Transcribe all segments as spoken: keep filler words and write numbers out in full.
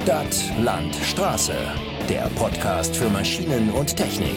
Stadt, Land, Straße. Der Podcast für Maschinen und Technik.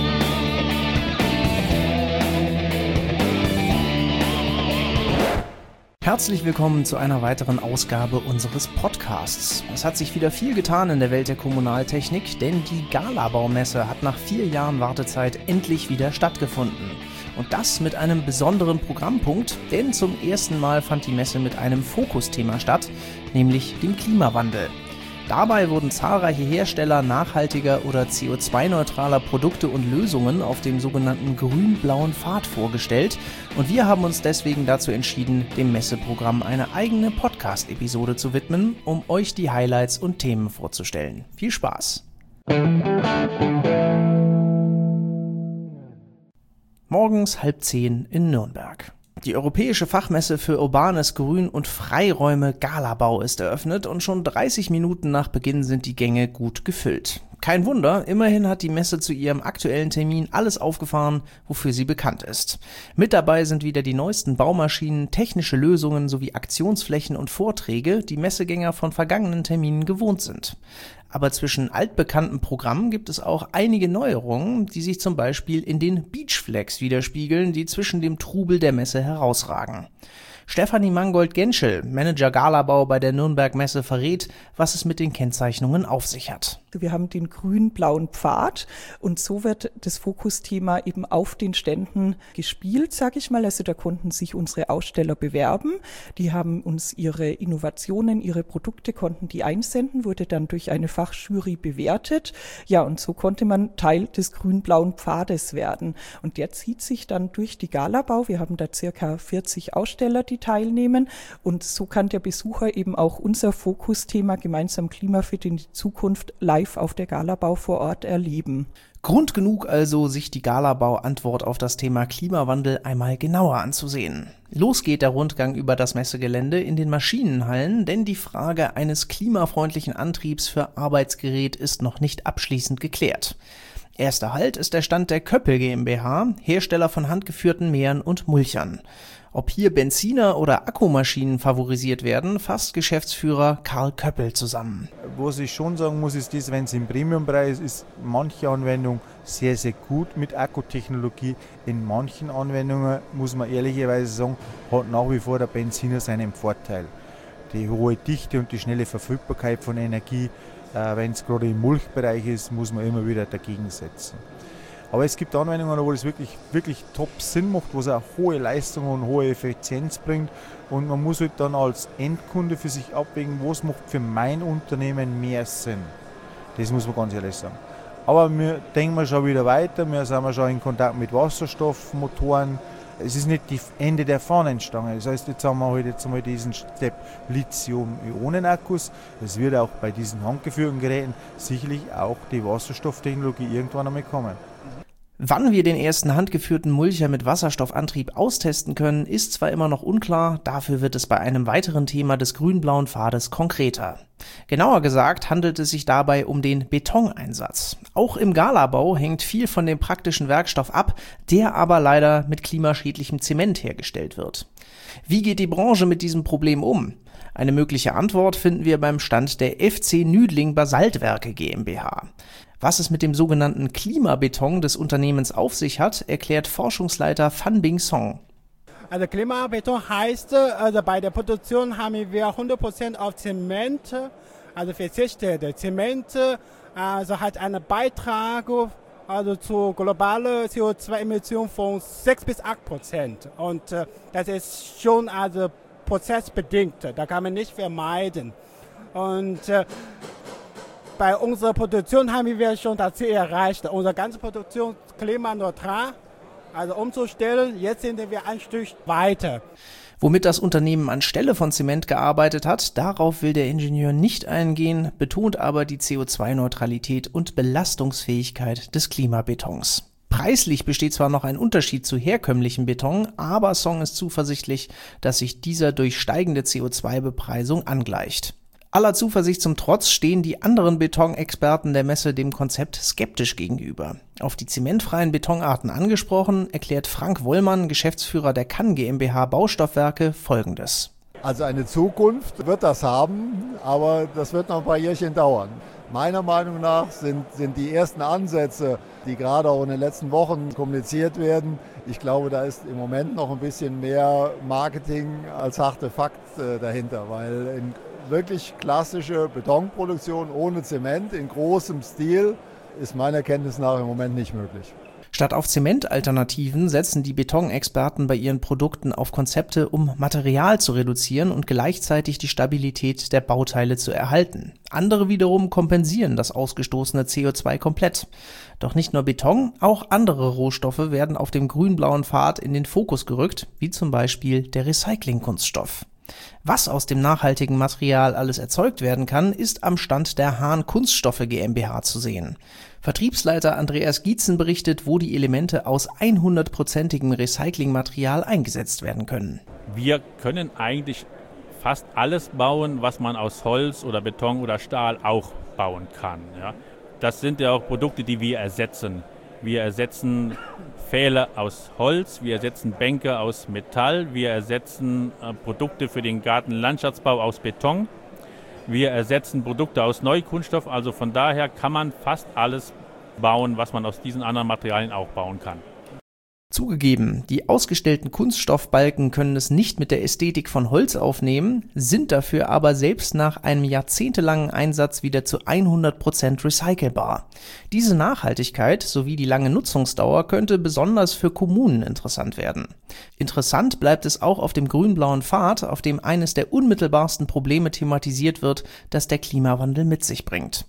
Herzlich willkommen zu einer weiteren Ausgabe unseres Podcasts. Es hat sich wieder viel getan in der Welt der Kommunaltechnik, denn die Galabaumesse hat nach vier Jahren Wartezeit endlich wieder stattgefunden. Und das mit einem besonderen Programmpunkt, denn zum ersten Mal fand die Messe mit einem Fokusthema statt, nämlich dem Klimawandel. Dabei wurden zahlreiche Hersteller nachhaltiger oder C O zwei neutraler Produkte und Lösungen auf dem sogenannten grün-blauen Pfad vorgestellt und wir haben uns deswegen dazu entschieden, dem Messeprogramm eine eigene Podcast-Episode zu widmen, um euch die Highlights und Themen vorzustellen. Viel Spaß! Morgens halb zehn in Nürnberg. Die Europäische Fachmesse für urbanes Grün und Freiräume Galabau ist eröffnet und schon dreißig Minuten nach Beginn sind die Gänge gut gefüllt. Kein Wunder, immerhin hat die Messe zu ihrem aktuellen Termin alles aufgefahren, wofür sie bekannt ist. Mit dabei sind wieder die neuesten Baumaschinen, technische Lösungen sowie Aktionsflächen und Vorträge, die Messegänger von vergangenen Terminen gewohnt sind. Aber zwischen altbekannten Programmen gibt es auch einige Neuerungen, die sich zum Beispiel in den Beachflags widerspiegeln, die zwischen dem Trubel der Messe herausragen. Stefanie Mangold-Genschel, Manager Galabau bei der Nürnberg-Messe, verrät, was es mit den Kennzeichnungen auf sich hat. Wir haben den grün-blauen Pfad und so wird das Fokusthema eben auf den Ständen gespielt, sage ich mal. Also da konnten sich unsere Aussteller bewerben. Die haben uns ihre Innovationen, ihre Produkte, konnten die einsenden, wurde dann durch eine Fachjury bewertet. Ja, und so konnte man Teil des grün-blauen Pfades werden. Und der zieht sich dann durch die Galabau. Wir haben da circa vierzig Aussteller, die teilnehmen. Und so kann der Besucher eben auch unser Fokusthema gemeinsam Klimafit in die Zukunft live auf der Galabau vor Ort erleben. Grund genug also, sich die Galabau-Antwort auf das Thema Klimawandel einmal genauer anzusehen. Los geht der Rundgang über das Messegelände in den Maschinenhallen, denn die Frage eines klimafreundlichen Antriebs für Arbeitsgerät ist noch nicht abschließend geklärt. Erster Halt ist der Stand der Köppel GmbH, Hersteller von handgeführten Mähern und Mulchern. Ob hier Benziner- oder Akkumaschinen favorisiert werden, fasst Geschäftsführer Karl Köppel zusammen. Was ich schon sagen muss, ist das, wenn es im Premiumpreis ist, manche Anwendung sehr, sehr gut mit Akkutechnologie. In manchen Anwendungen, muss man ehrlicherweise sagen, hat nach wie vor der Benziner seinen Vorteil. Die hohe Dichte und die schnelle Verfügbarkeit von Energie, äh, wenn es gerade im Mulchbereich ist, muss man immer wieder dagegen setzen. Aber es gibt Anwendungen, wo es wirklich, wirklich top Sinn macht, wo es auch hohe Leistung und hohe Effizienz bringt. Und man muss halt dann als Endkunde für sich abwägen, was macht für mein Unternehmen mehr Sinn. Das muss man ganz ehrlich sagen. Aber wir denken schon wieder weiter, wir sind schon in Kontakt mit Wasserstoffmotoren. Es ist nicht das Ende der Fahnenstange. Das heißt, jetzt haben wir halt jetzt mal diesen Step Lithium-Ionen-Akkus. Es wird auch bei diesen handgeführten Geräten sicherlich auch die Wasserstofftechnologie irgendwann einmal kommen. Wann wir den ersten handgeführten Mulcher mit Wasserstoffantrieb austesten können, ist zwar immer noch unklar, dafür wird es bei einem weiteren Thema des grün-blauen Pfades konkreter. Genauer gesagt handelt es sich dabei um den Betoneinsatz. Auch im Galabau hängt viel von dem praktischen Werkstoff ab, der aber leider mit klimaschädlichem Zement hergestellt wird. Wie geht die Branche mit diesem Problem um? Eine mögliche Antwort finden wir beim Stand der F C Nüdling Basaltwerke GmbH. Was es mit dem sogenannten Klimabeton des Unternehmens auf sich hat, erklärt Forschungsleiter Fan Bing Song. Also Klimabeton heißt, also bei der Produktion haben wir hundert Prozent auf Zement, also verzichtet. Zement also hat einen Beitrag also zur globalen C O zwei Emission von sechs bis acht Prozent. Und das ist schon also prozessbedingt, da kann man nicht vermeiden. Und äh, bei unserer Produktion haben wir schon das Ziel erreicht. Unsere ganze Produktion klimaneutral, also umzustellen. Jetzt sind wir ein Stück weiter. Womit das Unternehmen anstelle von Zement gearbeitet hat, darauf will der Ingenieur nicht eingehen, betont aber die C O zwei Neutralität und Belastungsfähigkeit des Klimabetons. Preislich besteht zwar noch ein Unterschied zu herkömmlichem Beton, aber Song ist zuversichtlich, dass sich dieser durch steigende C O zwei Bepreisung angleicht. Aller Zuversicht zum Trotz stehen die anderen Betonexperten der Messe dem Konzept skeptisch gegenüber. Auf die zementfreien Betonarten angesprochen, erklärt Frank Wollmann, Geschäftsführer der Kann GmbH Baustoffwerke, Folgendes. Also eine Zukunft wird das haben, aber das wird noch ein paar Jährchen dauern. Meiner Meinung nach sind, sind die ersten Ansätze, die gerade auch in den letzten Wochen kommuniziert werden, ich glaube, da ist im Moment noch ein bisschen mehr Marketing als harte Fakt äh, dahinter, weil in wirklich klassische Betonproduktion ohne Zement in großem Stil ist meiner Kenntnis nach im Moment nicht möglich. Statt auf Zementalternativen setzen die Betonexperten bei ihren Produkten auf Konzepte, um Material zu reduzieren und gleichzeitig die Stabilität der Bauteile zu erhalten. Andere wiederum kompensieren das ausgestoßene C O zwei komplett. Doch nicht nur Beton, auch andere Rohstoffe werden auf dem grün-blauen Pfad in den Fokus gerückt, wie zum Beispiel der Recyclingkunststoff. Was aus dem nachhaltigen Material alles erzeugt werden kann, ist am Stand der Hahn Kunststoffe GmbH zu sehen. Vertriebsleiter Andreas Gietzen berichtet, wo die Elemente aus hundertprozentigem Recyclingmaterial eingesetzt werden können. Wir können eigentlich fast alles bauen, was man aus Holz oder Beton oder Stahl auch bauen kann. Ja. Das sind ja auch Produkte, die wir ersetzen. Wir ersetzen Pfähle aus Holz, wir ersetzen Bänke aus Metall, wir ersetzen äh, Produkte für den Gartenlandschaftsbau aus Beton, wir ersetzen Produkte aus Neukunststoff, also von daher kann man fast alles bauen, was man aus diesen anderen Materialien auch bauen kann. Zugegeben, die ausgestellten Kunststoffbalken können es nicht mit der Ästhetik von Holz aufnehmen, sind dafür aber selbst nach einem jahrzehntelangen Einsatz wieder zu hundert Prozent recycelbar. Diese Nachhaltigkeit sowie die lange Nutzungsdauer könnte besonders für Kommunen interessant werden. Interessant bleibt es auch auf dem grün-blauen Pfad, auf dem eines der unmittelbarsten Probleme thematisiert wird, das der Klimawandel mit sich bringt.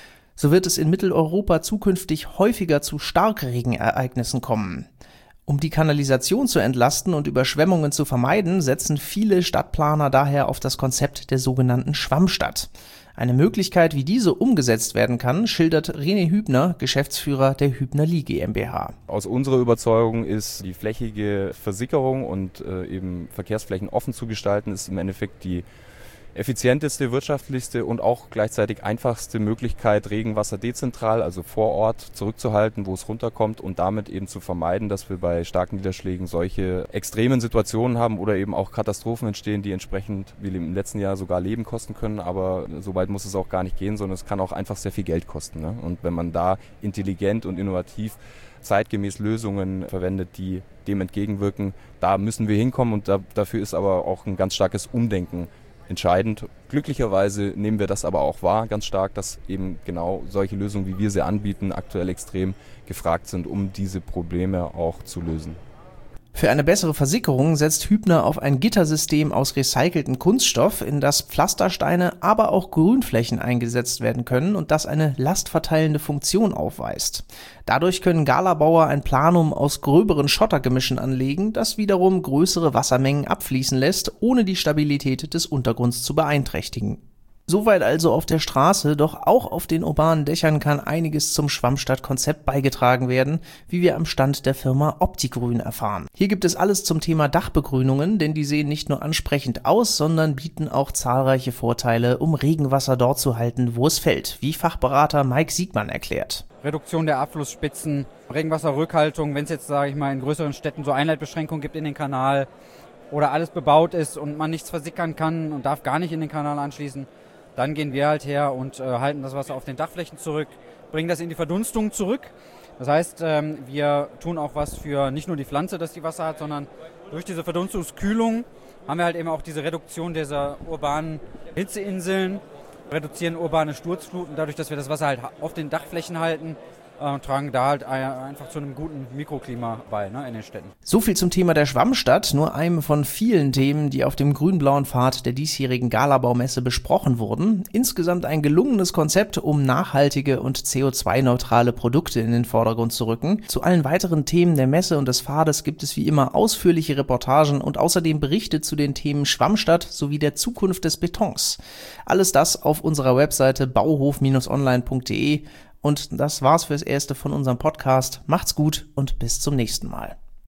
So wird es in Mitteleuropa zukünftig häufiger zu Starkregenereignissen kommen. Um die Kanalisation zu entlasten und Überschwemmungen zu vermeiden, setzen viele Stadtplaner daher auf das Konzept der sogenannten Schwammstadt. Eine Möglichkeit, wie diese umgesetzt werden kann, schildert René Hübner, Geschäftsführer der Hübner-Lee GmbH. Aus unserer Überzeugung ist die flächige Versickerung und äh, eben Verkehrsflächen offen zu gestalten, ist im Endeffekt die effizienteste, wirtschaftlichste und auch gleichzeitig einfachste Möglichkeit, Regenwasser dezentral, also vor Ort, zurückzuhalten, wo es runterkommt und damit eben zu vermeiden, dass wir bei starken Niederschlägen solche extremen Situationen haben oder eben auch Katastrophen entstehen, die entsprechend wie im letzten Jahr sogar Leben kosten können, aber so weit muss es auch gar nicht gehen, sondern es kann auch einfach sehr viel Geld kosten. Ne? Und wenn man da intelligent und innovativ zeitgemäß Lösungen verwendet, die dem entgegenwirken, da müssen wir hinkommen und da, dafür ist aber auch ein ganz starkes Umdenken entscheidend. Glücklicherweise nehmen wir das aber auch wahr, ganz stark, dass eben genau solche Lösungen, wie wir sie anbieten, aktuell extrem gefragt sind, um diese Probleme auch zu lösen. Für eine bessere Versickerung setzt Hübner auf ein Gittersystem aus recyceltem Kunststoff, in das Pflastersteine, aber auch Grünflächen eingesetzt werden können und das eine lastverteilende Funktion aufweist. Dadurch können Galabauer ein Planum aus gröberen Schottergemischen anlegen, das wiederum größere Wassermengen abfließen lässt, ohne die Stabilität des Untergrunds zu beeinträchtigen. Soweit also auf der Straße, doch auch auf den urbanen Dächern kann einiges zum Schwammstadt-Konzept beigetragen werden, wie wir am Stand der Firma Optigrün erfahren. Hier gibt es alles zum Thema Dachbegrünungen, denn die sehen nicht nur ansprechend aus, sondern bieten auch zahlreiche Vorteile, um Regenwasser dort zu halten, wo es fällt, wie Fachberater Mike Siegmann erklärt. Reduktion der Abflussspitzen, Regenwasserrückhaltung, wenn es jetzt, sage ich mal, in größeren Städten so Einleitbeschränkungen gibt in den Kanal oder alles bebaut ist und man nichts versickern kann und darf gar nicht in den Kanal anschließen, dann gehen wir halt her und äh, halten das Wasser auf den Dachflächen zurück, bringen das in die Verdunstung zurück. Das heißt, ähm, wir tun auch was für nicht nur die Pflanze, dass die Wasser hat, sondern durch diese Verdunstungskühlung haben wir halt eben auch diese Reduktion dieser urbanen Hitzeinseln, reduzieren urbane Sturzfluten, dadurch, dass wir das Wasser halt auf den Dachflächen halten. Und tragen da halt einfach zu einem guten Mikroklima bei, ne, in den Städten. So viel zum Thema der Schwammstadt, nur einem von vielen Themen, die auf dem grün-blauen Pfad der diesjährigen Galabaumesse besprochen wurden. Insgesamt ein gelungenes Konzept, um nachhaltige und C O zwei neutrale Produkte in den Vordergrund zu rücken. Zu allen weiteren Themen der Messe und des Pfades gibt es wie immer ausführliche Reportagen und außerdem Berichte zu den Themen Schwammstadt sowie der Zukunft des Betons. Alles das auf unserer Webseite bauhof Bindestrich online Punkt de. Und das war's fürs Erste von unserem Podcast. Macht's gut und bis zum nächsten Mal.